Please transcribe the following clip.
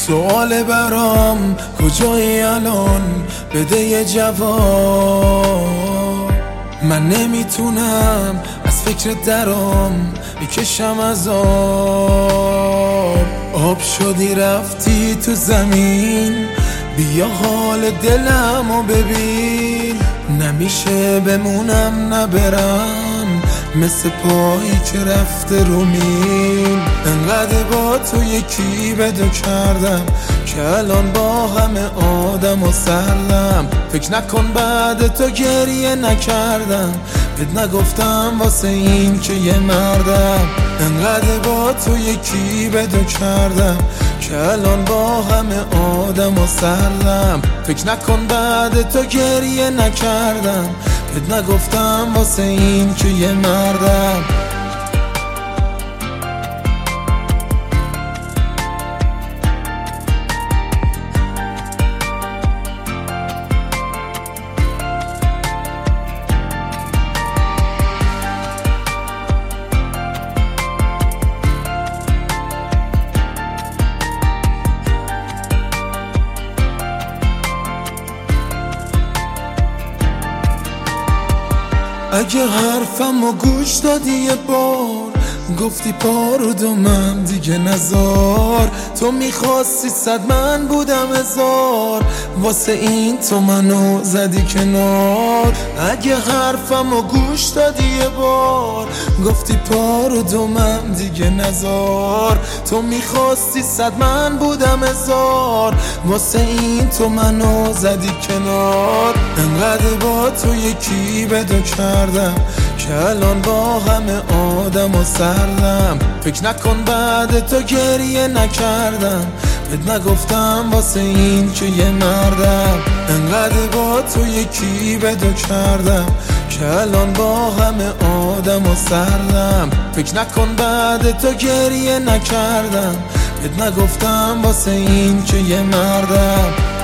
سوال برام کجایی الان، بده یه جواب. من نمیتونم از فکر درام بکشم از آب شدی رفتی تو زمین، بیا حال دلمو ببین. نمیشه بمونم نبرم، مثل پایی که رفته رو میل. انقدر با تو یکی بدو کردم که الان با همه آدم و سردم. فکر نکن بعد تو گریه نکردم، بهت نگفتم واسه این که یه مردم. انقدر با تو یکی بدو کردم که الان با همه آدم و سردم. فکر نکن بعد تو گریه نکردم، بهت نگفتم واسه این که یه مردم. اگه حرفمو گوش دادی یه بار، گفتی پارو من دیگه نزار. تو میخواستی 100 من بودم 1000، واسه این تو منو زدی کنار. اگه حرفمو گوش دادی یه بار، گفتی پارو من دیگه نزار. تو میخواستی 100 من بودم 1000، واسه این تو منو زدی کنار. انقدر با تو یکی بدو کردم که الان با همه آدم و سردم. فکر نکن بعد تو گریه نکردم، بهت نگفتم واسه این که یه مردم. انقدر با تو یکی بدو کردم که الان با همه آدم و سردم. فکر نکن بعد تو گریه نکردم، بهت نگفتم واسه این که یه مردم.